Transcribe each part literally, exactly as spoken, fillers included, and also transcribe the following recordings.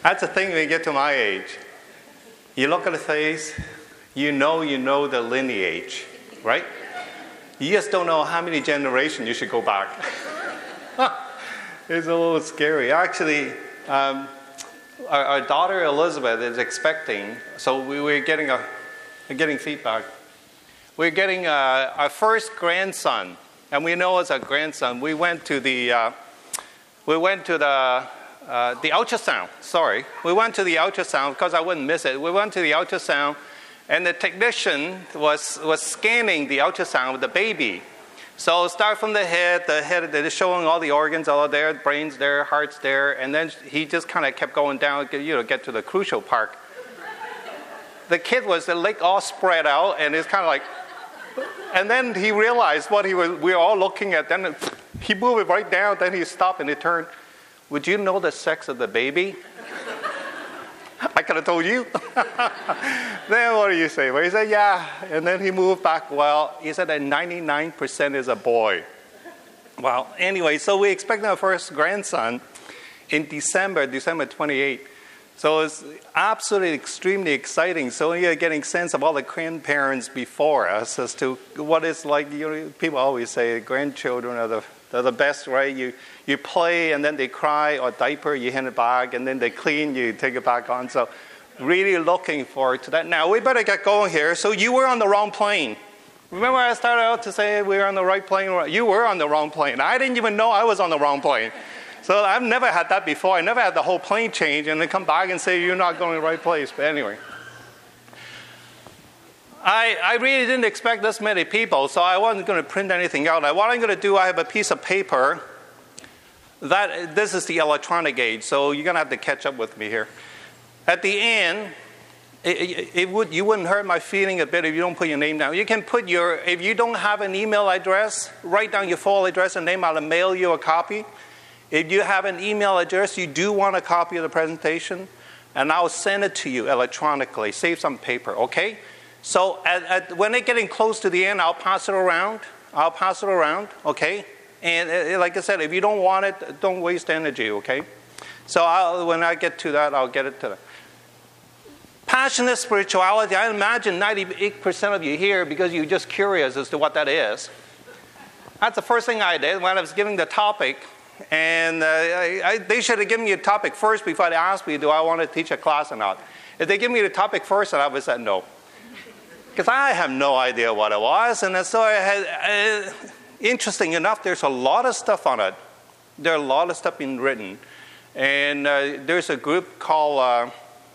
That's the thing when you get to my age. You look at the face, you know you know the lineage, right? You just don't know how many generations you should go back. It's a little scary. Actually, um, our, our daughter Elizabeth is expecting, so we, we're getting a, we're getting feedback. We're getting uh, our first grandson, and we know it's a grandson. We went to the, uh, we went to the, uh, the ultrasound. Sorry, we went to the ultrasound because I wouldn't miss it. We went to the ultrasound, and the technician was was scanning the ultrasound with the baby. So start from the head. The head is showing all the organs, all there, brains there, hearts there, and then he just kind of kept going down, you know, get to the crucial part. The kid was the leg all spread out, and it's kind of like. And then he realized what he was. We were all looking at. Then he moved it right down. Then he stopped and he turned. Would you know the sex of the baby? I could have told you. Then what do you say? Well, he said, yeah. And then he moved back. Well, he said that ninety-nine percent is a boy. Well, anyway, so we expect our first grandson in December, December twenty-eighth. So it's absolutely extremely exciting. So you're getting sense of all the grandparents before us as to what it's like. You know, people always say grandchildren are the, they're the best, right? You you play and then they cry or diaper, you hand it back, and then they clean, you take it back on. So really looking forward to that. Now we better get going here. So you were on the wrong plane. Remember I started out to say we were on the right plane? You were on the wrong plane. I didn't even know I was on the wrong plane. So I've never had that before. I never had the whole plane change and then come back and say you're not going to the right place. But anyway. I, I really didn't expect this many people, so I wasn't going to print anything out. Now, what I'm going to do, I have a piece of paper. That this is the electronic age, so you're going to have to catch up with me here. At the end, it, it, it would you wouldn't hurt my feeling a bit if you don't put your name down. You can put your, if you don't have an email address, write down your full address and name. I'll mail you a copy. If you have an email address, you do want a copy of the presentation, and I'll send it to you electronically. Save some paper, okay? So at, at, when they're getting close to the end, I'll pass it around. I'll pass it around, okay? And uh, like I said, if you don't want it, don't waste energy, okay? So I'll, when I get to that, I'll get it to them. Passionate spirituality, I imagine ninety-eight percent of you here because you're just curious as to what that is. That's the first thing I did when I was giving the topic. And uh, I, I, they should have given me a topic first before they asked me, do I want to teach a class or not? If they give me the topic first, I would have said no. Because I have no idea what it was. And so I had, uh, interesting enough, there's a lot of stuff on it. There are a lot of stuff being written. And uh, there's a group called uh,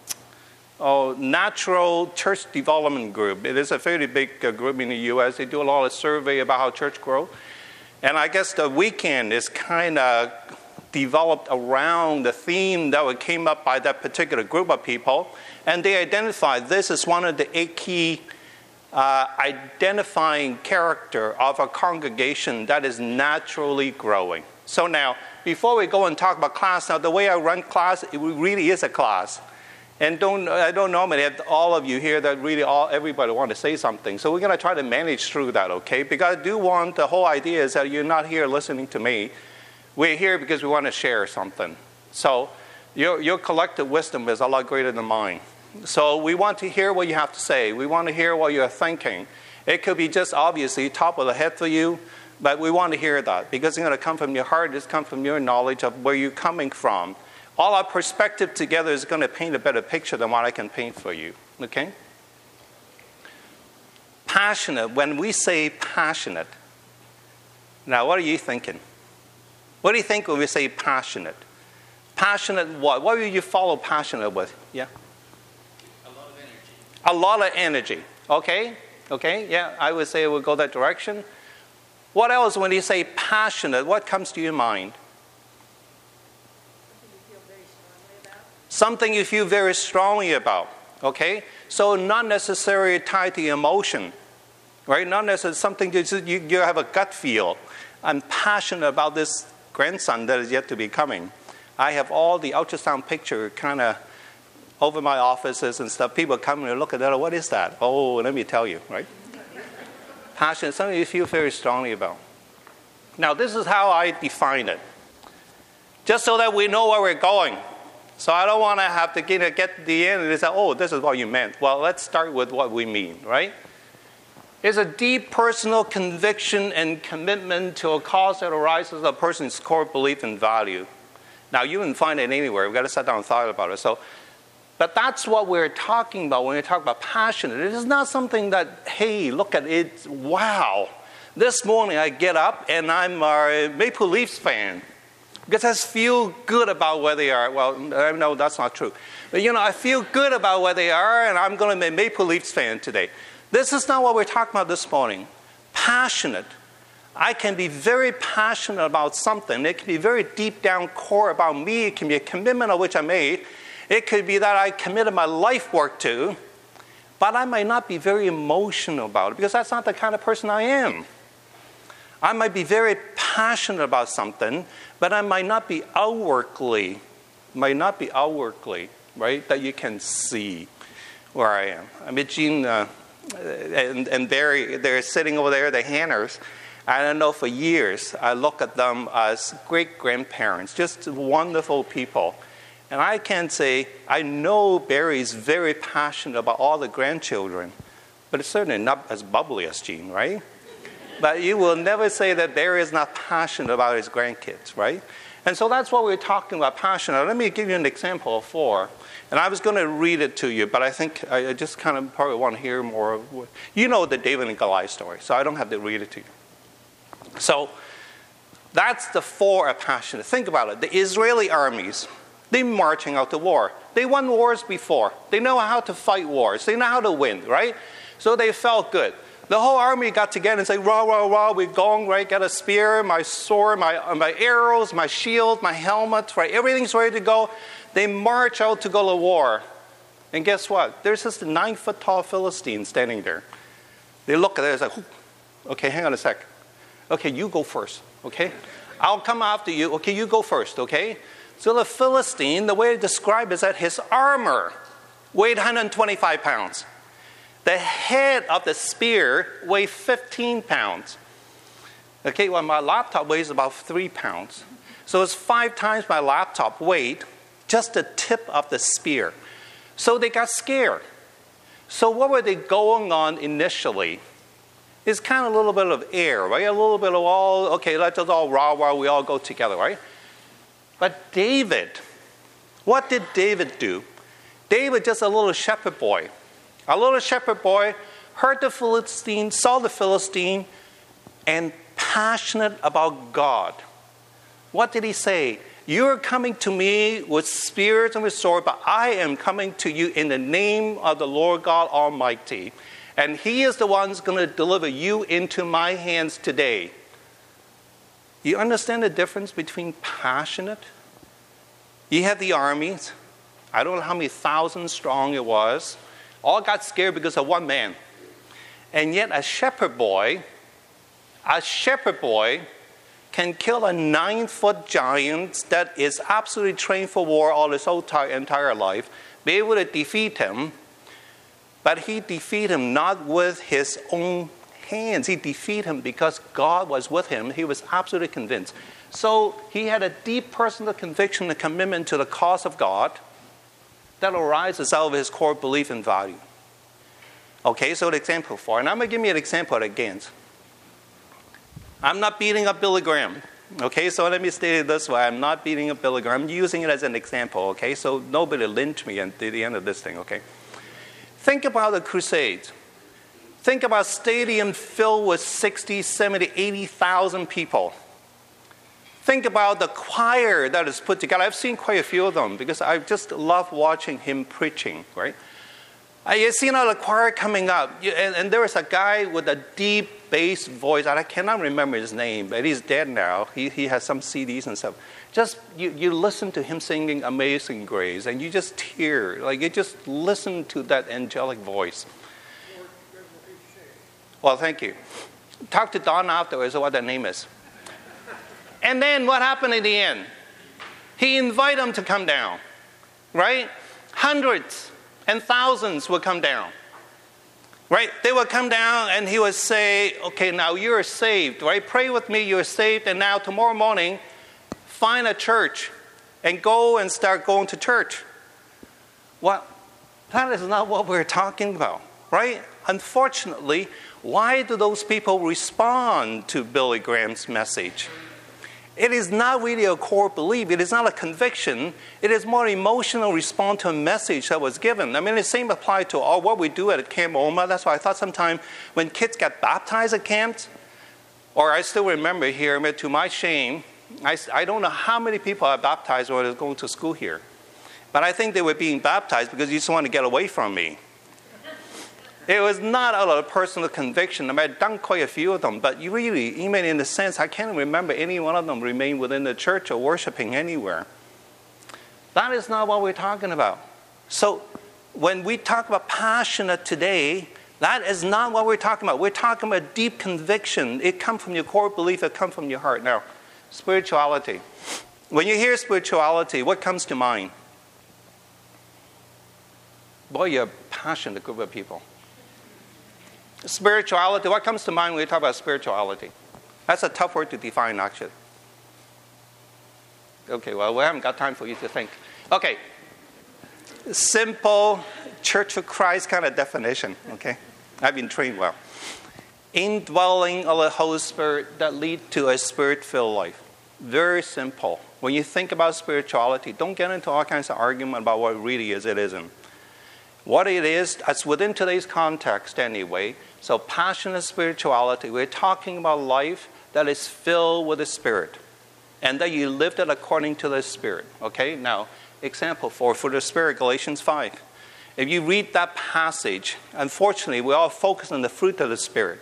oh, Natural Church Development Group. It is a fairly big uh, group in the U S. They do a lot of survey about how church grows. And I guess the weekend is kind of developed around the theme that came up by that particular group of people. And they identified this as one of the eight key uh, identifying character of a congregation that is naturally growing. So now, before we go and talk about class, now the way I run class, it really is a class. And don't, I don't normally have all of you here that really all, everybody want to say something. So we're going to try to manage through that, okay? Because I do want, the whole idea is that you're not here listening to me. We're here because we want to share something. So your, your collective wisdom is a lot greater than mine. So we want to hear what you have to say. We want to hear what you're thinking. It could be just obviously top of the head for you, but we want to hear that because it's going to come from your heart. It's come from your knowledge of where you're coming from. All our perspective together is going to paint a better picture than what I can paint for you, okay? Passionate, when we say passionate, now what are you thinking? What do you think when we say passionate? Passionate what? What will you follow passionate with? Yeah? A lot of energy. A lot of energy, okay? Okay, yeah, I would say it would go that direction. What else when you say passionate, what comes to your mind? Something you feel very strongly about, okay? So not necessarily tied to emotion, right? Not necessarily something that you, you have a gut feel. I'm passionate about this grandson that is yet to be coming. I have all the ultrasound picture kind of over my offices and stuff. People come and look at that. What is that? Oh, let me tell you, right? Passionate, something you feel very strongly about. Now, this is how I define it. Just so that we know where we're going. So I don't want to have to get, get to the end and say, oh, this is what you meant. Well, let's start with what we mean, right? It's a deep personal conviction and commitment to a cause that arises of a person's core belief and value. Now, you wouldn't find it anywhere. We've got to sit down and thought about it. So, but that's what we're talking about when we talk about passionate. It is not something that, hey, look at it, wow. This morning I get up and I'm a Maple Leafs fan because I feel good about where they are. Well, no, that's not true. But, you know, I feel good about where they are and I'm going to be a Maple Leafs fan today. This is not what we're talking about this morning. Passionate. I can be very passionate about something. It can be very deep down core about me. It can be a commitment of which I made. It could be that I committed my life work to, but I might not be very emotional about it because that's not the kind of person I am. I might be very passionate about something, but I might not be outwardly, might not be outwardly, right, that you can see where I am. I mean, Jean uh, and, and Barry, they're sitting over there, the Hanners. I don't know, for years, I look at them as great-grandparents, just wonderful people. And I can say, I know Barry's very passionate about all the grandchildren, but it's certainly not as bubbly as Jean, right? But you will never say that Barry is not passionate about his grandkids, right? And so that's what we're talking about, passionate. Let me give you an example of four. And I was going to read it to you, but I think I just kind of probably want to hear more of what, you know the David and Goliath story, so I don't have to read it to you. So that's the four are passionate. Think about it. The Israeli armies, they're marching out to war. They won wars before. They know how to fight wars. They know how to win, right? So they felt good. The whole army got together and said, rah, rah, rah, we're going, right? Got a spear, my sword, my, my arrows, my shield, my helmet, right? Everything's ready to go. They march out to go to war. And guess what? There's just a nine-foot-tall Philistine standing there. They look at it and say, like, okay, hang on a sec. Okay, you go first, okay? I'll come after you. Okay, you go first, okay? So the Philistine, the way to describe it is that his armor weighed one hundred twenty-five pounds. The head of the spear weighed fifteen pounds. Okay, well, my laptop weighs about three pounds. So it's five times my laptop weight, just the tip of the spear. So they got scared. So what were they going on initially? It's kind of a little bit of air, right? A little bit of all, okay, let's just all rah, rah, we all go together, right? But David, what did David do? David, just a little shepherd boy. A little shepherd boy heard the Philistine, saw the Philistine, and passionate about God. What did he say? You're coming to me with spears and with sword, but I am coming to you in the name of the Lord God Almighty. And he is the one who's going to deliver you into my hands today. You understand the difference between passionate? You have the armies. I don't know how many thousand strong it was. All got scared because of one man. And yet a shepherd boy, a shepherd boy can kill a nine-foot giant that is absolutely trained for war all his whole entire life, be able to defeat him. But he defeated him not with his own hands. He defeated him because God was with him. He was absolutely convinced. So he had a deep personal conviction and commitment to the cause of God that arises out of his core belief and value. Okay, so the example four. And I'm going to give you an example again. I'm not beating up Billy Graham. Okay, so let me state it this way. I'm not beating up Billy Graham. I'm using it as an example, okay? So nobody lynch me at the end of this thing, okay? Think about the Crusades. Think about a stadium filled with sixty, seventy, eighty thousand people. Think about the choir that is put together. I've seen quite a few of them because I just love watching him preaching, right? You've seen all the choir coming up, and, and there was a guy with a deep bass voice, and I cannot remember his name, but he's dead now. He, he has some C Ds and stuff. Just, you, you listen to him singing Amazing Grace, and you just hear, like you just listen to that angelic voice. Well, thank you. Talk to Don afterwards, what that name is. And then what happened in the end? He invited them to come down, right? Hundreds and thousands would come down, right? They would come down and he would say, okay, now you're saved, right? Pray with me, you're saved, and now tomorrow morning, find a church and go and start going to church. Well, that is not what we're talking about, right? Unfortunately, why do those people respond to Billy Graham's message? It is not really a core belief. It is not a conviction. It is more emotional response to a message that was given. I mean, the same applies to all what we do at Camp Oma. That's why I thought sometime when kids get baptized at camps, or I still remember here, to my shame, I, I don't know how many people are baptized when they're going to school here. But I think they were being baptized because you just want to get away from me. It was not out of personal conviction. I mean, I've done quite a few of them, but you really, even in the sense, I can't remember any one of them remain within the church or worshiping anywhere. That is not what we're talking about. So when we talk about passionate today, that is not what we're talking about. We're talking about deep conviction. It comes from your core belief. It comes from your heart. Now, spirituality. When you hear spirituality, what comes to mind? Boy, you're a passionate group of people. Spirituality, what comes to mind when we talk about spirituality? That's a tough word to define, actually. Okay, well, we haven't got time for you to think. Okay. Simple Church of Christ kind of definition, okay? I've been trained well. Indwelling of the Holy Spirit that lead to a spirit-filled life. Very simple. When you think about spirituality, don't get into all kinds of argument about what it really is, it isn't. What it is, that's within today's context anyway. So passionate spirituality, we're talking about life that is filled with the Spirit. And that you lived it according to the Spirit. Okay, now, example four, for the Spirit, Galatians five. If you read that passage, unfortunately, we all focus on the fruit of the Spirit.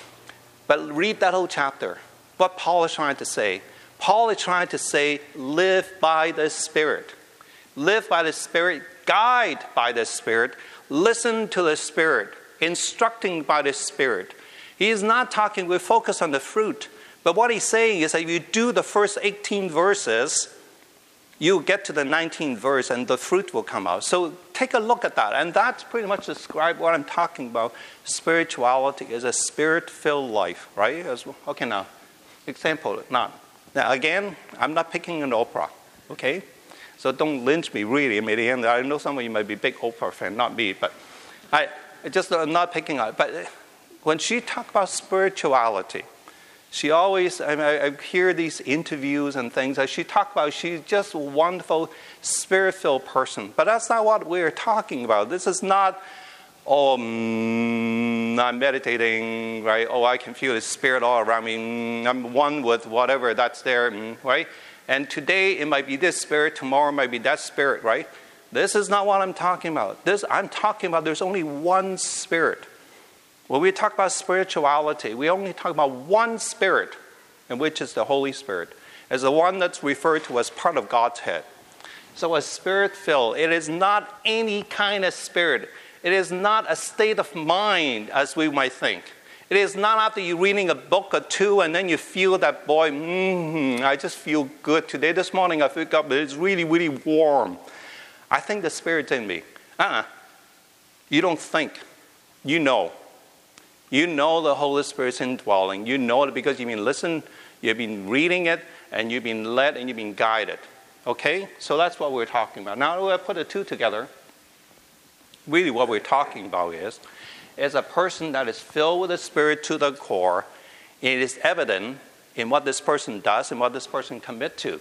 But read that whole chapter. What Paul is trying to say. Paul is trying to say, live by the Spirit. Live by the Spirit, guide by the Spirit, listen to the Spirit, instructing by the Spirit. He is not talking, we focus on the fruit. But what he's saying is that if you do the first eighteen verses, you get to the nineteenth verse and the fruit will come out. So take a look at that. And that's pretty much describe what I'm talking about. Spirituality is a spirit-filled life, right? Okay, now, example, not. Now, again, I'm not picking an Oprah, okay? So don't lynch me, really. I know some of you might be big Oprah fan, not me, but I just I'm not picking on it. But when she talks about spirituality, she always, I, mean, I hear these interviews and things that she talks about, she's just a wonderful, spirit-filled person. But that's not what we're talking about. This is not, oh, mm, I'm meditating, right? Oh, I can feel the Spirit all around me. Mm, I'm one with whatever that's there, mm, right? And today it might be this Spirit, tomorrow it might be that Spirit, right? This is not what I'm talking about. This I'm talking about there's only one Spirit. When we talk about spirituality, we only talk about one Spirit, and which is the Holy Spirit, as the one that's referred to as part of God's head. So a Spirit-filled, it is not any kind of spirit. It is not a state of mind as we might think. It is not after you're reading a book or two and then you feel that, boy, mm, I just feel good today. This morning I woke up, it's really, really warm. I think the Spirit's in me. Uh-uh. You don't think. You know. You know the Holy Spirit's indwelling. You know it because you've been listening, you've been reading it, and you've been led and you've been guided. Okay? So that's what we're talking about. Now we'll put the two together. Really what we're talking about is, is a person that is filled with the Spirit to the core. It is evident in what this person does and what this person commits to.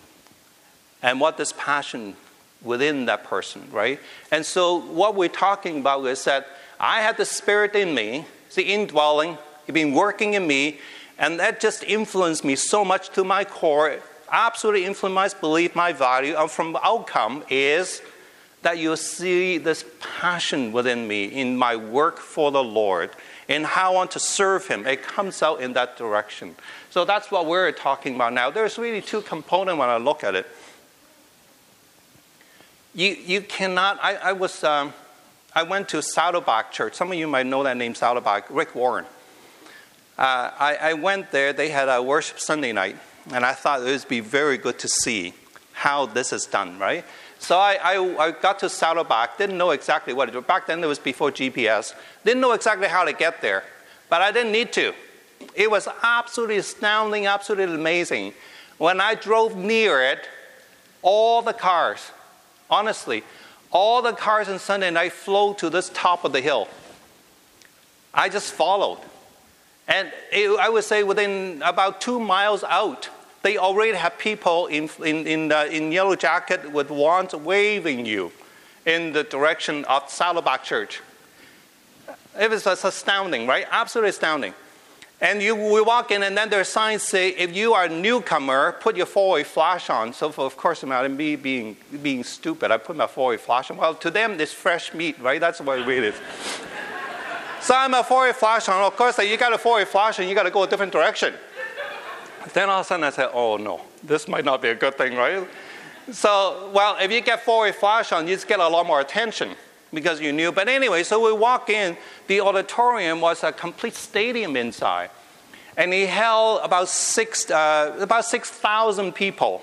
And what this passion within that person, right? And so what we're talking about is that I have the Spirit in me, it's the indwelling, it's been working in me, and that just influenced me so much to my core, absolutely influenced my belief, my value, and from the outcome is that you see this passion within me in my work for the Lord, in how I want to serve Him. It comes out in that direction. So that's what we're talking about now. There's really two components when I look at it. You you cannot, I, I was, um, I went to Saddleback Church. Some of you might know that name, Saddleback, Rick Warren. Uh, I, I went there, they had a worship Sunday night, and I thought it would be very good to see how this is done, right? So I, I, I got to Saddleback, didn't know exactly what it was. Back then it was before G P S. Didn't know exactly how to get there, but I didn't need to. It was absolutely astounding, absolutely amazing. When I drove near it, all the cars, honestly, all the cars on Sunday night flow to this top of the hill. I just followed. And it, I would say within about two miles out, they already have people in, in, in, uh, in yellow jacket with wands waving you in the direction of Saddleback Church. It was just astounding, right? Absolutely astounding. And you, we walk in, and then their signs say, if you are a newcomer, put your four-way flash on. So, for, of course, I'm me being, being stupid, I put my four-way flash on. Well, to them, it's fresh meat, right? That's what it really is. So I'm a four-way flash on. Of course, you got a four-way flash on, you got to go a different direction. Then all of a sudden, I said, oh, no, this might not be a good thing, right? So, well, if you get four-way flash on, you just get a lot more attention because you knew. But anyway, so we walk in. The auditorium was a complete stadium inside. And he held about six, uh, about six thousand people.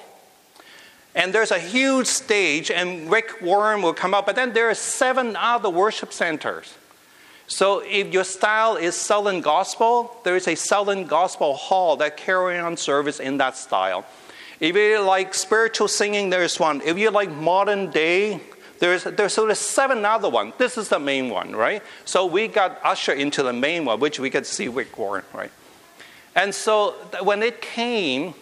And there's a huge stage, and Rick Warren will come up. But then there are seven other worship centers. So if your style is Southern Gospel, there is a Southern Gospel hall that carry on service in that style. If you like spiritual singing, there's one. If you like modern day, there's there's sort of seven other ones. This is the main one, right? So we got ushered into the main one, which we could see Rick Warren, right? And so when it came,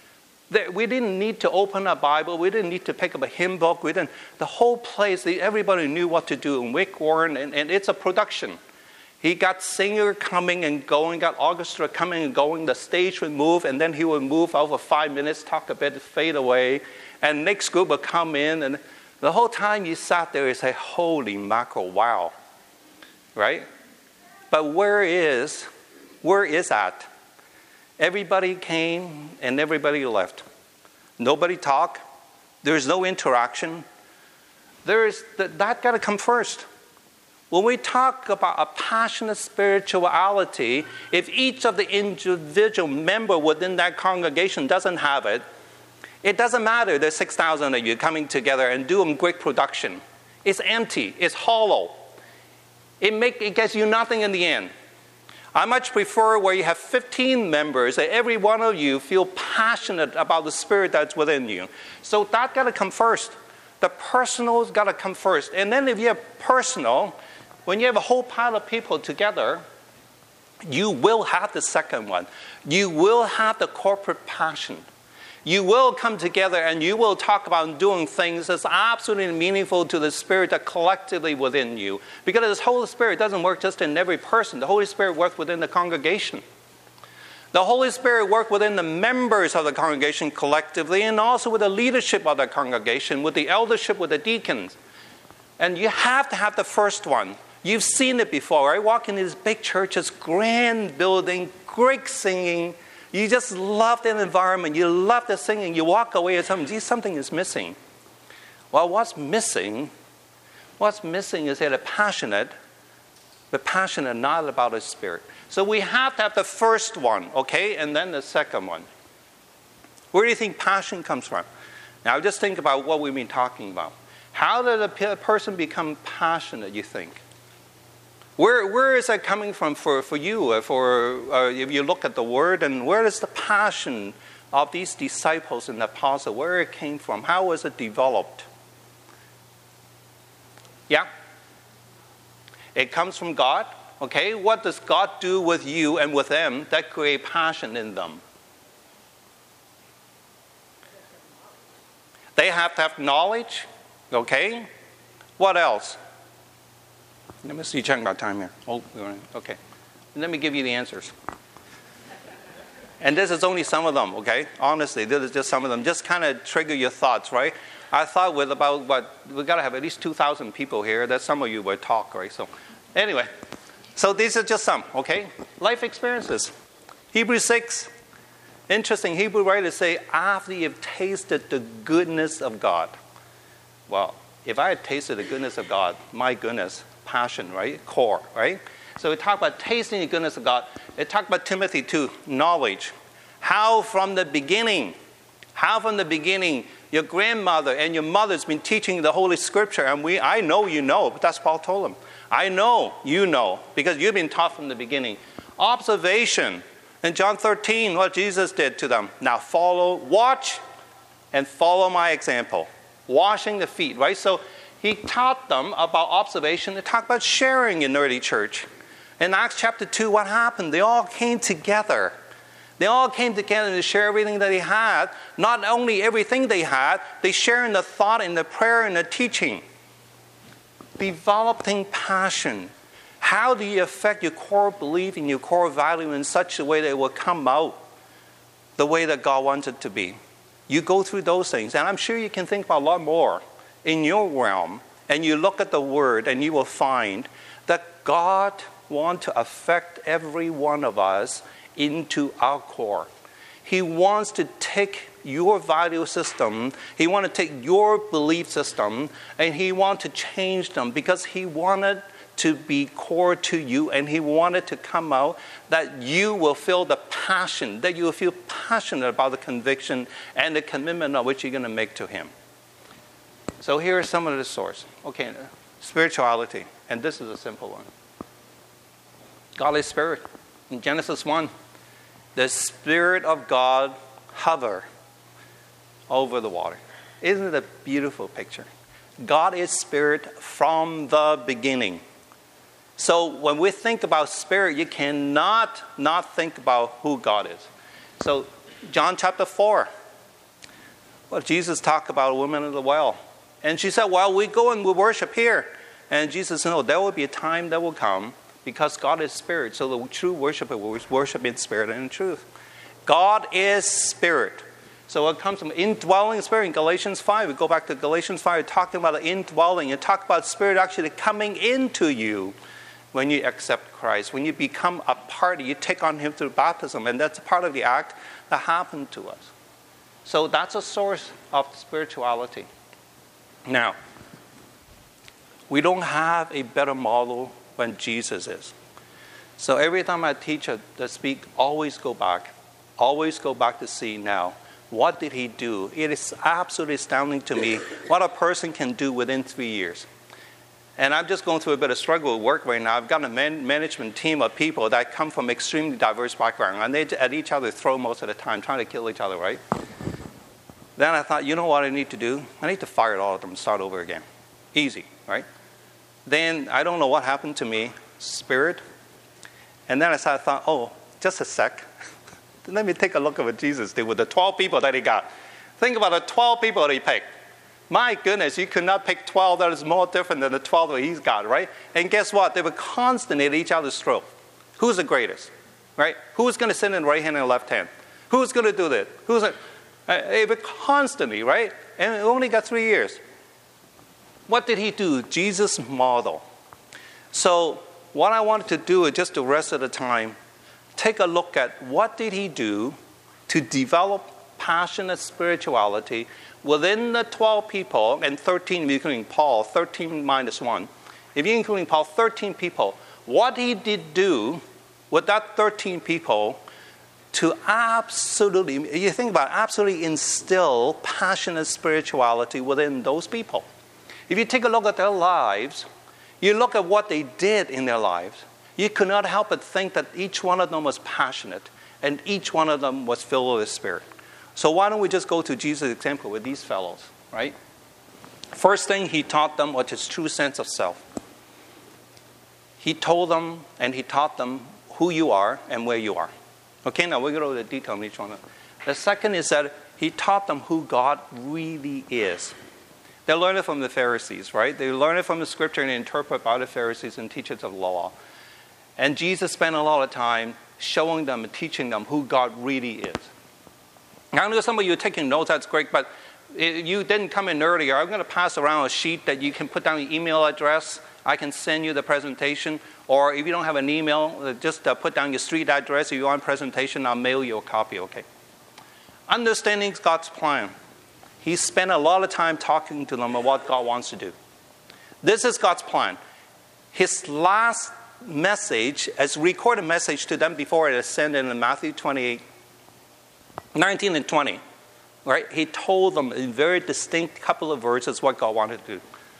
we didn't need to open a Bible. We didn't need to pick up a hymn book. We didn't. The whole place, everybody knew what to do. And Rick Warren, and, and it's a production. He got singer coming and going, got orchestra coming and going. The stage would move, and then he would move over five minutes, talk a bit, fade away. And next group would come in. And the whole time you sat there, you say, holy mackerel, wow. Right? But where is, where is that? Everybody came and everybody left. Nobody talked. There's no interaction. There is that, that got to come first. When we talk about a passionate spirituality, if each of the individual member within that congregation doesn't have it, it doesn't matter. There's six thousand of you coming together and doing great production. It's empty. It's hollow. It make it gets you nothing in the end. I much prefer where you have fifteen members, that every one of you feel passionate about the spirit that's within you. So that got to come first. The personal's got to come first. And then if you have personal, when you have a whole pile of people together, you will have the second one. You will have the corporate passion. You will come together and you will talk about doing things that's absolutely meaningful to the Spirit that collectively within you. Because the Holy Spirit doesn't work just in every person. The Holy Spirit works within the congregation. The Holy Spirit works within the members of the congregation collectively, and also with the leadership of the congregation, with the eldership, with the deacons. And you have to have the first one. You've seen it before, right? Walk in these big churches, grand building, great singing. You just love that environment. You love the singing. You walk away and something, something is missing. Well, what's missing? What's missing is that a passionate, but passionate not about the Spirit. So we have to have the first one, okay, and then the second one. Where do you think passion comes from? Now, just think about what we've been talking about. How did a person become passionate, you think? Where, where is that coming from for, for you? For uh, if you look at the Word, and where is the passion of these disciples and apostles? Where it came from? How was it developed? Yeah? It comes from God. Okay? What does God do with you and with them that create passion in them? They have to have knowledge. Okay? What else? Let me see, checking my time here. Oh, okay. Let me give you the answers. And this is only some of them, okay? Honestly, this is just some of them. Just kind of trigger your thoughts, right? I thought with about, what, we've got to have at least two thousand people here. That some of you would talk, right? So, anyway. So these are just some, okay? Life experiences. Hebrews six. Interesting. Hebrew writers say, after you've tasted the goodness of God. Well, if I had tasted the goodness of God, my goodness, passion, right? Core, right? So we talk about tasting the goodness of God. They talk about Timothy too, knowledge. How from the beginning, how from the beginning, your grandmother and your mother's been teaching the Holy Scripture, and we, I know you know, but that's Paul told them. I know you know, because you've been taught from the beginning. Observation. In John thirteen, what Jesus did to them. Now follow, watch, and follow my example. Washing the feet, right? So he taught them about observation. He talked about sharing in early church. In Acts chapter two, what happened? They all came together. They all came together to share everything that they had. Not only everything they had, they share in the thought, in the prayer, in the teaching. Developing passion. How do you affect your core belief and your core value in such a way that it will come out the way that God wants it to be? You go through those things, and I'm sure you can think about a lot more in your realm, and you look at the Word, and you will find that God wants to affect every one of us into our core. He wants to take your value system, He wants to take your belief system, and He wants to change them because He wanted to be core to you, and He wanted to come out that you will feel the passion, that you will feel passionate about the conviction and the commitment of which you're going to make to Him. So here are some of the source. Okay, spirituality, and this is a simple one. God is spirit. In Genesis one, the Spirit of God hover over the water. Isn't it a beautiful picture? God is spirit from the beginning. So when we think about spirit, you cannot not think about who God is. So John chapter four, well, Jesus talked about a woman at the well. And she said, well, we go and we worship here. And Jesus said, no, there will be a time that will come because God is spirit. So the true worshiper will worship in spirit and in truth. God is spirit. So it comes from indwelling spirit. In Galatians five, we go back to Galatians five, talking about the indwelling. And talk about spirit actually coming into you when you accept Christ. When you become a part, you take on Him through baptism. And that's a part of the act that happened to us. So that's a source of spirituality. Now, we don't have a better model than Jesus is. So every time I teach or speak, always go back. Always go back to see now. What did He do? It is absolutely astounding to me what a person can do within three years. And I'm just going through a bit of struggle with work right now. I've got a man- management team of people that come from extremely diverse backgrounds. And they at each other throw most of the time, trying to kill each other, right? Then I thought, you know what I need to do? I need to fire all of them and start over again. Easy, right? Then I don't know what happened to me, spirit. And then I thought, oh, just a sec. Let me take a look at what Jesus did with the twelve people that He got. Think about the twelve people that He picked. My goodness, you could not pick twelve that is more different than the twelve that He's got, right? And guess what? They were constantly at each other's throat. Who's the greatest, right? Who's going to sit in the right hand and the left hand? Who's going to do this? Who's a, they were constantly, right? And it only got three years. What did He do? Jesus' model. So what I wanted to do is just the rest of the time, take a look at what did He do to develop passionate spirituality within the twelve people, and thirteen, including Paul, thirteen minus one. If you're including Paul, thirteen people. What He did do with that thirteen people to absolutely, you think about it, absolutely instill passionate spirituality within those people. If you take a look at their lives, you look at what they did in their lives, you could not help but think that each one of them was passionate and each one of them was filled with the Spirit. So why don't we just go to Jesus' example with these fellows, right? First thing He taught them was His true sense of self. He told them and He taught them who you are and where you are. Okay, now we're going to go into detail on each one of them. The second is that He taught them who God really is. They learned it from the Pharisees, right? They learned it from the Scripture and interpret by the Pharisees and teachers of law. And Jesus spent a lot of time showing them and teaching them who God really is. Now, I know some of you are taking notes, that's great, but you didn't come in earlier. I'm going to pass around a sheet that you can put down your email address. I can send you the presentation. Or if you don't have an email, just uh, put down your street address. If you want presentation, I'll mail you a copy, okay? Understanding God's plan. He spent a lot of time talking to them about what God wants to do. This is God's plan. His last message, as recorded message to them before it ascended in Matthew twenty-eight, nineteen and twenty, right? He told them in very distinct couple of verses what God wanted to do.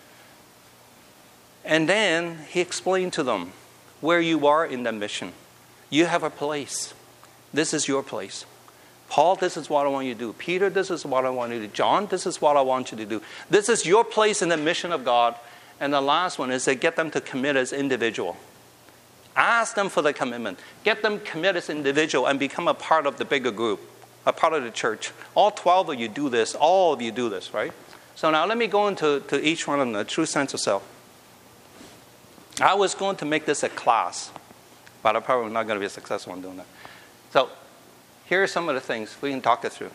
And then He explained to them where you are in the mission. You have a place. This is your place. Paul, this is what I want you to do. Peter, this is what I want you to do. John, this is what I want you to do. This is your place in the mission of God. And the last one is to get them to commit as individual. Ask them for the commitment. Get them commit as individual and become a part of the bigger group, a part of the church. All twelve of you do this. All of you do this, right? So now let me go into to each one of them, the true sense of self. I was going to make this a class, but I'm probably not going to be successful in doing that. So here are some of the things we can talk it through.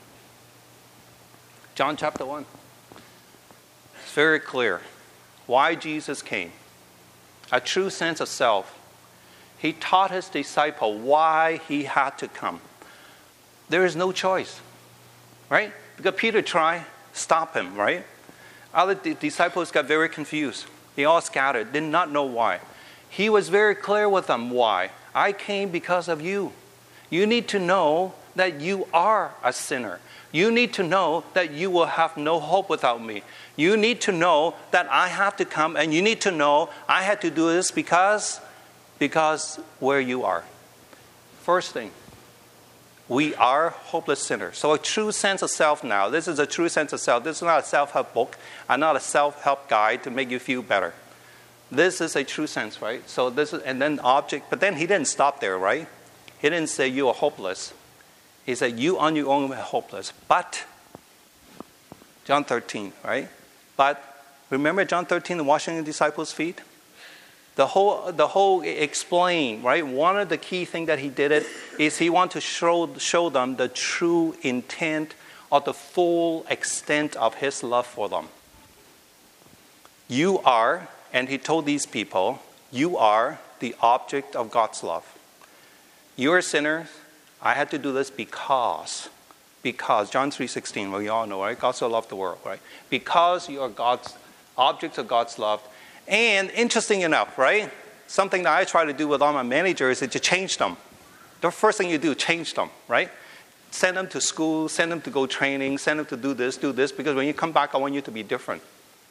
John chapter one. It's very clear why Jesus came. A true sense of self. He taught his disciple why he had to come. There is no choice, right? Because Peter tried, stop him, right? Other d- disciples got very confused. They all scattered, did not know why. He was very clear with them why. I came because of you. You need to know that you are a sinner. You need to know that you will have no hope without me. You need to know that I have to come, and you need to know I had to do this because, because where you are. First thing, we are hopeless sinners. So a true sense of self now. This is a true sense of self. This is not a self-help book and not a self-help guide to make you feel better. This is a true sense, right? So this is, and then object, but then he didn't stop there, right? He didn't say you are hopeless. He said you on your own are hopeless. But, John thirteen, right? But, remember John thirteen, the washing the disciples' feet? The whole, the whole explain, right? One of the key things that he did it is he wanted to show, show them the true intent or the full extent of his love for them. You are, and he told these people, you are the object of God's love. You are sinners. I had to do this because, because, John three sixteen, well, you all know, right? God so loved the world, right? Because you are God's, objects of God's love. And interesting enough, right? Something that I try to do with all my managers is to change them. The first thing you do, change them, right? Send them to school, send them to go training, send them to do this, do this, because when you come back, I want you to be different.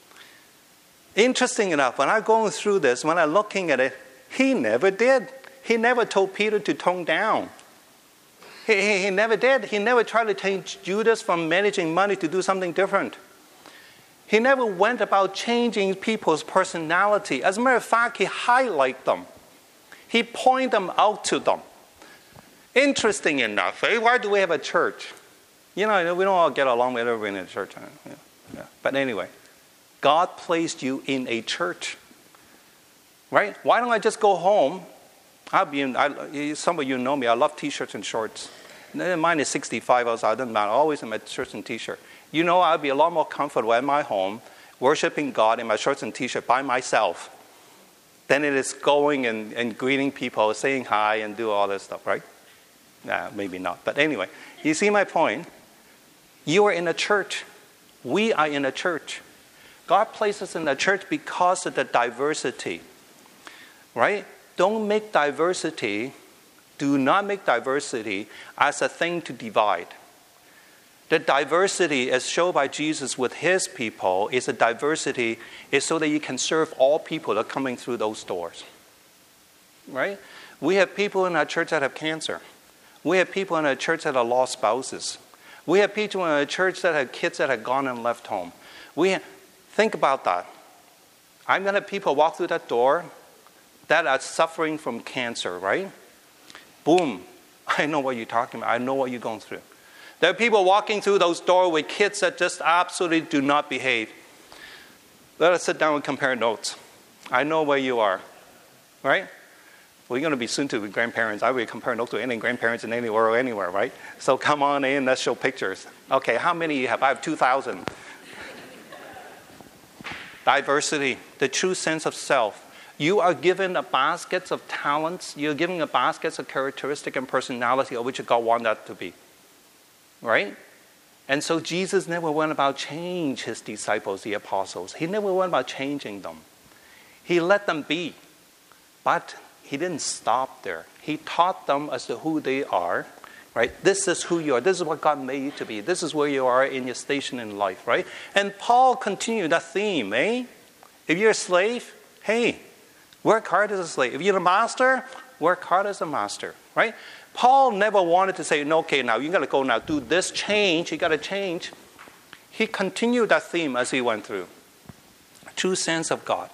Interesting enough, when I'm going through this, when I'm looking at it, he never did. He never told Peter to tone down. He, he, he never did. He never tried to change Judas from managing money to do something different. He never went about changing people's personality. As a matter of fact, he highlighted them. He pointed them out to them. Interesting enough, eh? Why do we have a church? You know, we don't all get along with everybody in the church. Yeah, yeah. But anyway, God placed you in a church. Right? Why don't I just go home? I'll be in, I, some of you know me. I love T-shirts and shorts. Mine is sixty-five outside. Doesn't matter. Always in my shirts and T-shirt. You know, I'll be a lot more comfortable at my home, worshiping God in my shorts and T-shirt by myself, than it is going and, and greeting people, saying hi, and do all this stuff, right? Nah, maybe not. But anyway, you see my point? You are in a church. We are in a church. God placed us in a church because of the diversity, right? Don't make diversity, do not make diversity as a thing to divide. The diversity as shown by Jesus with his people is a diversity is so that you can serve all people that are coming through those doors. Right? We have people in our church that have cancer. We have people in our church that have lost spouses. We have people in our church that have kids that have gone and left home. We have, think about that. I'm going to have people walk through that door that are suffering from cancer, right? Boom. I know what you're talking about. I know what you're going through. There are people walking through those doors with kids that just absolutely do not behave. Let us sit down and compare notes. I know where you are, right? We're going to be soon to be grandparents. I will compare notes to any grandparents in any world, anywhere, right? So come on in, let's show pictures. Okay, how many you have? I have two thousand. Diversity, the true sense of self. You are given a basket of talents. You're given a basket of characteristic and personality of which God wants that to be. Right? And so Jesus never went about change his disciples, the apostles. He never went about changing them. He let them be. But he didn't stop there. He taught them as to who they are. Right? This is who you are. This is what God made you to be. This is where you are in your station in life. Right? And Paul continued that theme. Eh? If you're a slave, hey, work hard as a slave. If you're a master, work hard as a master. right? Paul never wanted to say, no, okay, now you got to go now, do this change, you got to change. He continued that theme as he went through. True sense of God.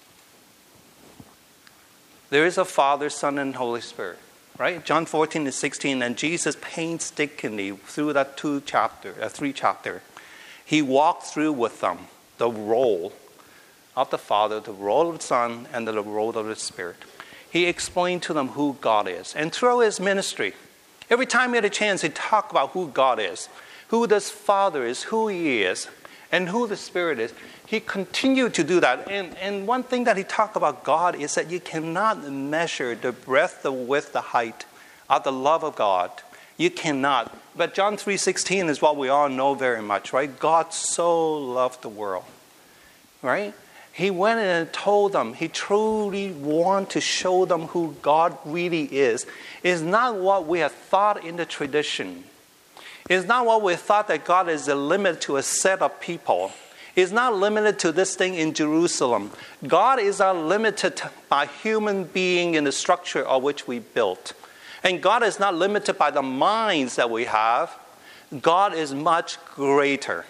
There is a Father, Son, and Holy Spirit, right? John fourteen and sixteen, and Jesus painstakingly through that two chapter, uh, three chapter, he walked through with them the role of the Father, the role of the Son, and the role of the Spirit. He explained to them who God is. And through his ministry, every time he had a chance, he talked about who God is, who this Father is, who he is, and who the Spirit is. He continued to do that. And, and one thing that he talked about God is that you cannot measure the breadth, the width, the height of the love of God. You cannot. But John three sixteen is what we all know very much, right? God so loved the world, right? He went and told them, he truly wanted to show them who God really is. It's not what we have thought in the tradition. It's not what we thought that God is a limit to a set of people. It's not limited to this thing in Jerusalem. God is not limited by human being in the structure of which we built. And God is not limited by the minds that we have. God is much greater.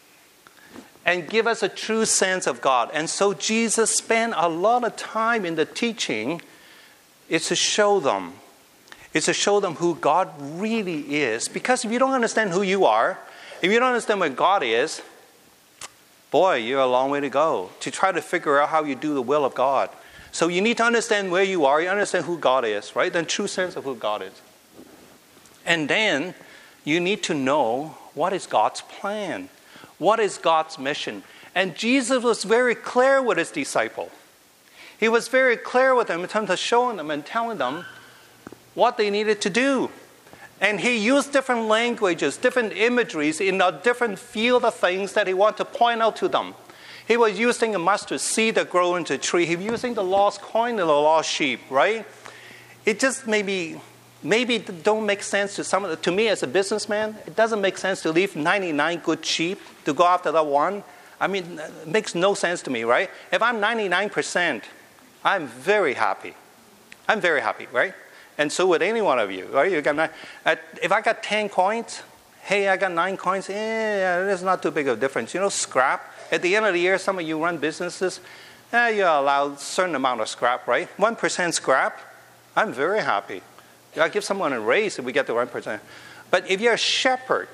And give us a true sense of God. And so Jesus spent a lot of time in the teaching. It's to show them. It's to show them who God really is. Because if you don't understand who you are, if you don't understand what God is, boy, you're a long way to go to try to figure out how you do the will of God. So you need to understand where you are. You understand who God is, right? The true sense of who God is. And then you need to know what is God's plan. What is God's mission? And Jesus was very clear with his disciple. He was very clear with them in terms of showing them and telling them what they needed to do. And he used different languages, different imageries in a different field of things that he wanted to point out to them. He was using a mustard seed that grew into a tree. He was using the lost coin and the lost sheep, right? It just maybe, maybe don't make sense to some of the, to me as a businessman, it doesn't make sense to leave ninety-nine good sheep to go after that one. I mean, it makes no sense to me, right? If I'm ninety-nine percent, I'm very happy. I'm very happy, right? And so would any one of you, right? You got nine, uh, if I got ten coins, hey, I got nine coins, eh, it's not too big of a difference. You know, scrap. At the end of the year, some of you run businesses, eh, you're allowed a certain amount of scrap, right? one percent scrap, I'm very happy. I give someone a raise if we get the one percent. But if you're a shepherd,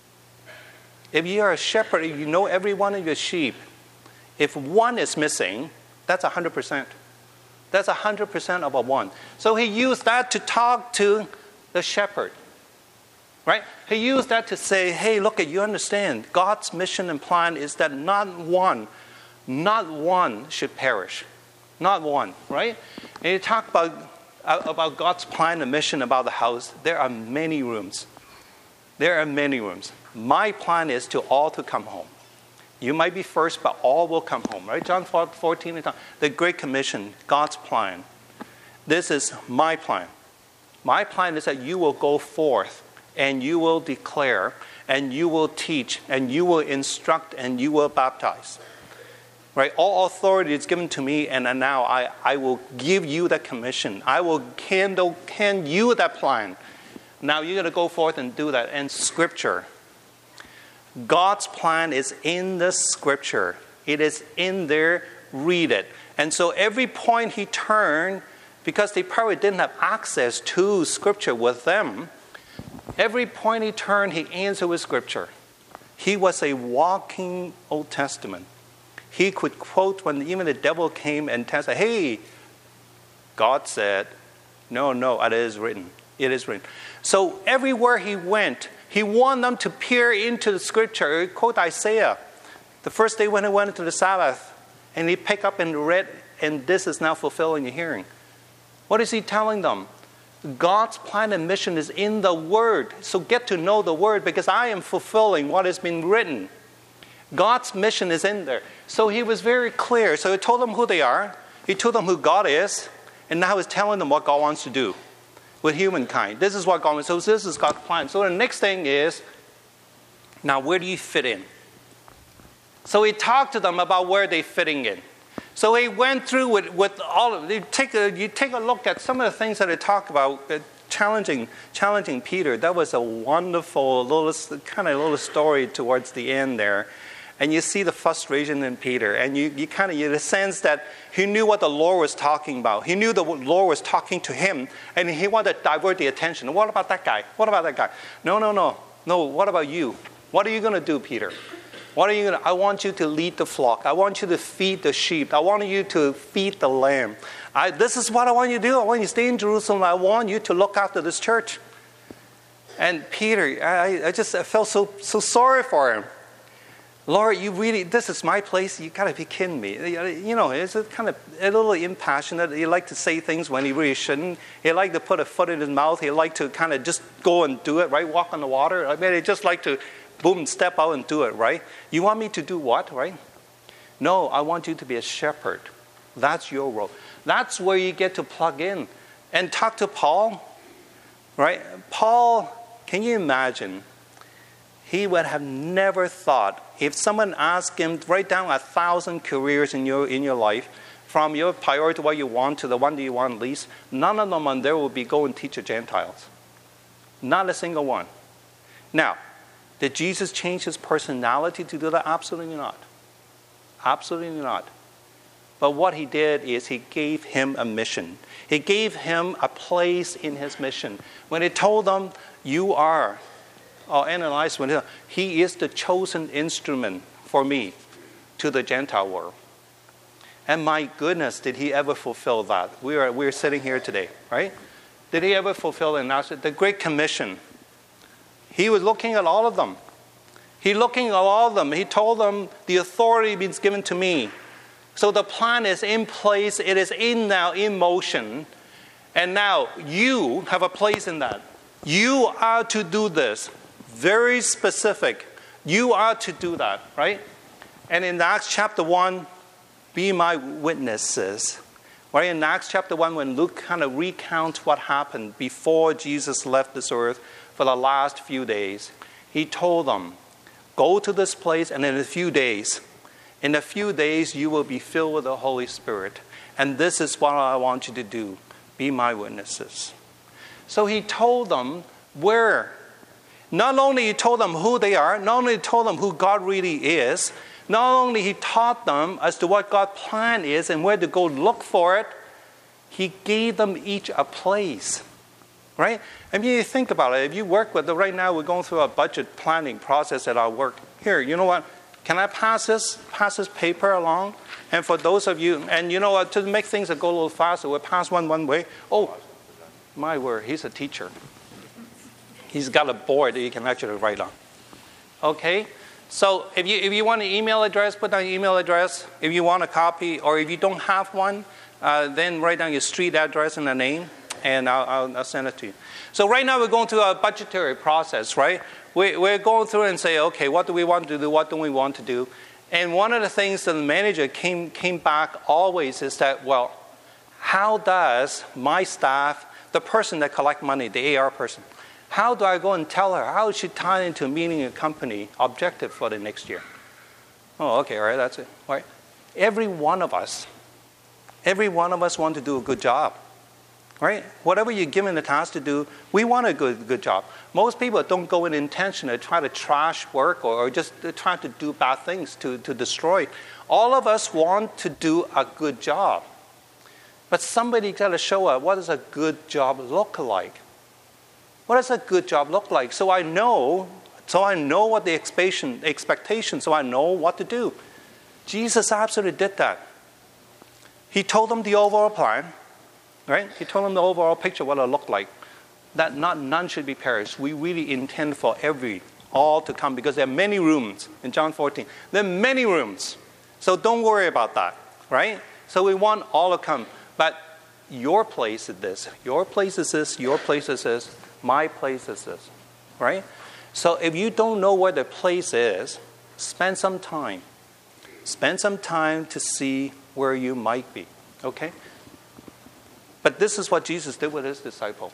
if you're a shepherd, if you know every one of your sheep, if one is missing, that's one hundred percent. That's one hundred percent of a one. So he used that to talk to the shepherd. Right? He used that to say, hey, look, you understand, God's mission and plan is that not one, not one should perish. Not one, right? And you talk about, about God's plan and mission about the house, there are many rooms. There are many rooms. My plan is to all to come home. You might be first, but all will come home, right? John fourteen, the Great Commission, God's plan. This is my plan. My plan is that you will go forth and you will declare and you will teach and you will instruct and you will baptize. Right? All authority is given to me, and now I, I will give you that commission. I will handle hand you that plan. Now you're going to go forth and do that. And Scripture, God's plan is in the Scripture. It is in there. Read it. And so every point he turned, because they probably didn't have access to Scripture with them, every point he turned, he answered with Scripture. He was a walking Old Testament. He could quote when even the devil came and said, hey, God said, no, no, it is written. It is written. So everywhere he went, he wanted them to peer into the Scripture. He quote Isaiah. The first day when he went into the Sabbath, and he picked up and read, and this is now fulfilled in your hearing. What is he telling them? God's plan and mission is in the Word. So get to know the Word, because I am fulfilling what has been written. God's mission is in there. So he was very clear. So he told them who they are. He told them who God is. And now he's telling them what God wants to do with humankind. This is what God wants. So this is God's plan. So the next thing is, now where do you fit in? So he talked to them about where they're fitting in. So he went through with, with all of you take a you take a look at some of the things that he talked about. challenging, challenging Peter. That was a wonderful little, kind of little story towards the end there. And you see the frustration in Peter. And you, you kind of, you get a sense that he knew what the Lord was talking about. He knew the Lord was talking to him. And he wanted to divert the attention. What about that guy? What about that guy? No, no, no. No, what about you? What are you going to do, Peter? What are you going to, I want you to lead the flock. I want you to feed the sheep. I want you to feed the lamb. I, this is what I want you to do. I want you to stay in Jerusalem. I want you to look after this church. And Peter, I, I just I felt so, so sorry for him. Lord, you really, this is my place. You got to be kidding me. You know, it's a kind of a little impassionate. He like to say things when he really shouldn't. He like to put a foot in his mouth. He like to kind of just go and do it, right? Walk on the water. I mean, he just like to boom, step out and do it, right? You want me to do what, right? No, I want you to be a shepherd. That's your role. That's where you get to plug in and talk to Paul, right? Paul, can you imagine? He would have never thought, if someone asked him, write down a thousand careers in your in your life, from your priority what you want to the one that you want least, none of them on there will be go and teach the Gentiles. Not a single one. Now, did Jesus change his personality to do that? Absolutely not. Absolutely not. But what he did is he gave him a mission. He gave him a place in his mission. When he told them, you are, or Ananias, when he, he is the chosen instrument for me to the Gentile world. And my goodness, did he ever fulfill that? We are, we are sitting here today, right? Did he ever fulfill the, the Great Commission? He was looking at all of them. He looking at all of them. He told them, the authority is given to me. So the plan is in place. It is in now, in motion. And now you have a place in that. You are to do this. Very specific. You are to do that, right? And in Acts chapter one, be my witnesses. Right? In Acts chapter one, when Luke kind of recounts what happened before Jesus left this earth for the last few days, he told them, go to this place, and in a few days, in a few days, you will be filled with the Holy Spirit. And this is what I want you to do. Be my witnesses. So he told them where. Not only he told them who they are, not only he told them who God really is, not only he taught them as to what God's plan is and where to go look for it, he gave them each a place. Right? I mean, you think about it. If you work with it, right now we're going through a budget planning process at our work. Here, you know what? Can I pass this, pass this paper along? And for those of you, and you know what, to make things go a little faster, we'll pass one one way. Oh, my word, he's a teacher. He's got a board that you can actually write on. Okay? So if you if you want an email address, put down your email address. If you want a copy, or if you don't have one, uh, then write down your street address and the name, and I'll, I'll, I'll send it to you. So right now we're going through a budgetary process, right? We, we're going through and say, okay, what do we want to do? What do we want to do? And one of the things that the manager came came back always is that, well, how does my staff, the person that collect money, the A R person, how do I go and tell her how she tie into meeting a company objective for the next year? Oh, okay, all right, that's it. All right. Every one of us, every one of us want to do a good job. Right? Whatever you're given the task to do, we want a good good job. Most people don't go in intentionally try to trash work or, or just try to do bad things to, to destroy. All of us want to do a good job. But somebody got to show us, what does a good job look like? What does a good job look like? So I know, so I know what the expectation, expectation, so I know what to do. Jesus absolutely did that. He told them the overall plan. Right? He told them the overall picture, what it looked like. That not none should be perished. We really intend for every, all to come, because there are many rooms in John fourteen. There are many rooms. So don't worry about that. Right? So we want all to come. But your place is this. Your place is this. Your place is this. My place is this. Right? So if you don't know where the place is, spend some time. Spend some time to see where you might be. Okay? But this is what Jesus did with his disciple.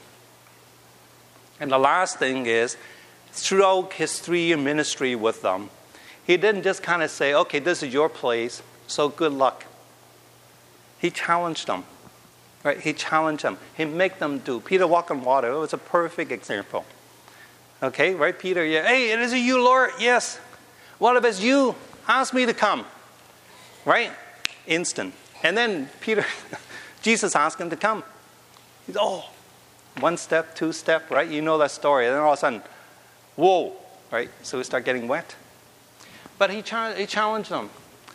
And the last thing is, throughout his three-year ministry with them, he didn't just kind of say, okay, this is your place, so good luck. He challenged them. Right? He challenged them. He made them do. Peter walked on water. It was a perfect example. Okay, right, Peter? Yeah. Hey, it is you, Lord. Yes. What if it's you? Ask me to come. Right? Instant. And then Peter, Jesus asked him to come. He's, oh, one step, two step, right? You know that story. And then all of a sudden, whoa, right? So we start getting wet. But he, cha- he challenged them.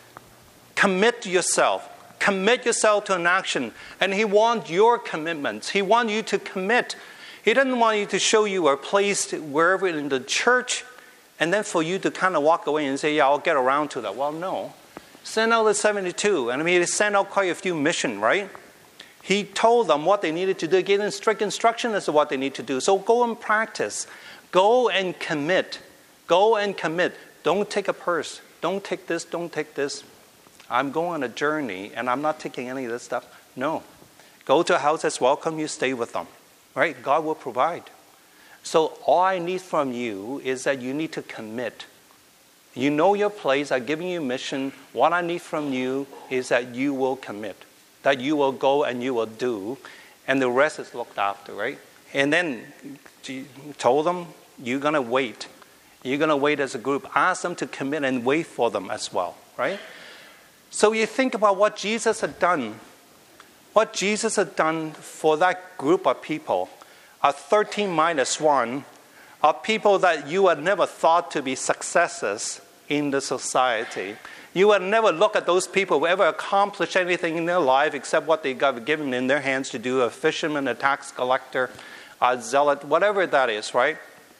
Commit yourself. Commit yourself to an action. And he wants your commitments. He wants you to commit. He doesn't want you to show you a place wherever in the church and then for you to kind of walk away and say, yeah, I'll get around to that. Well, no. Send out the seventy-two. And I mean, he sent out quite a few missions, right? He told them what they needed to do. He gave them strict instruction as to what they need to do. So go and practice. Go and commit. Go and commit. Don't take a purse. Don't take this. Don't take this. I'm going on a journey, and I'm not taking any of this stuff. No. Go to a house that's welcome you. Stay with them. Right? God will provide. So all I need from you is that you need to commit. You know your place. I'm giving you mission. What I need from you is that you will commit. That you will go and you will do. And the rest is looked after, right? And then he told them, you're going to wait. You're going to wait as a group. Ask them to commit and wait for them as well, right? So you think about what Jesus had done. What Jesus had done for that group of people. A thirteen minus one of people that you had never thought to be successes in the society. You would never look at those people who ever accomplished anything in their life except what they got given in their hands to do, a fisherman, a tax collector, a zealot, whatever that is, right?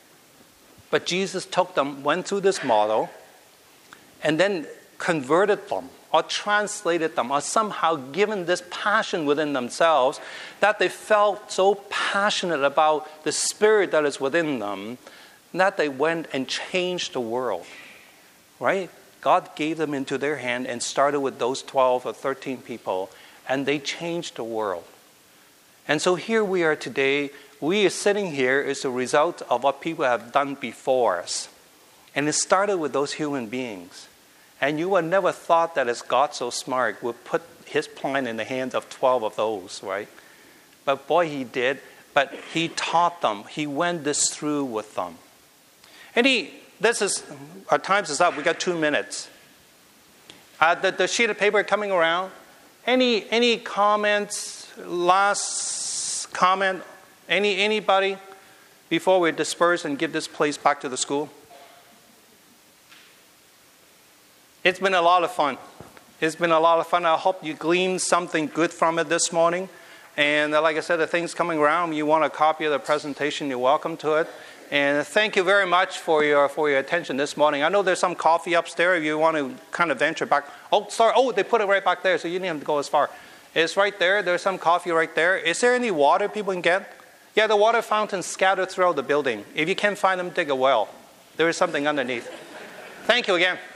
But Jesus took them, went through this model, and then converted them, or translated them, or somehow given this passion within themselves that they felt so passionate about the spirit that is within them that they went and changed the world, right? God gave them into their hand and started with those twelve or thirteen people, and they changed the world. And so here we are today. We are sitting here as a result of what people have done before us. And it started with those human beings. And you would never thought that as God so smart would put his plan in the hands of twelve of those, right? But boy, he did. But he taught them. He went this through with them. And he, this is, our time is up. We got two minutes. Uh, the, the sheet of paper coming around. Any any comments? Last comment? Any anybody before we disperse and give this place back to the school? It's been a lot of fun. It's been a lot of fun. I hope you gleaned something good from it this morning. And like I said, the things coming around, you want a copy of the presentation, you're welcome to it. And thank you very much for your for your attention this morning. I know there's some coffee upstairs if you want to kind of venture back. Oh, sorry. Oh, they put it right back there, so you didn't have to go as far. It's right there. There's some coffee right there. Is there any water people can get? Yeah, the water fountains scattered throughout the building. If you can't find them, dig a well. There is something underneath. Thank you again.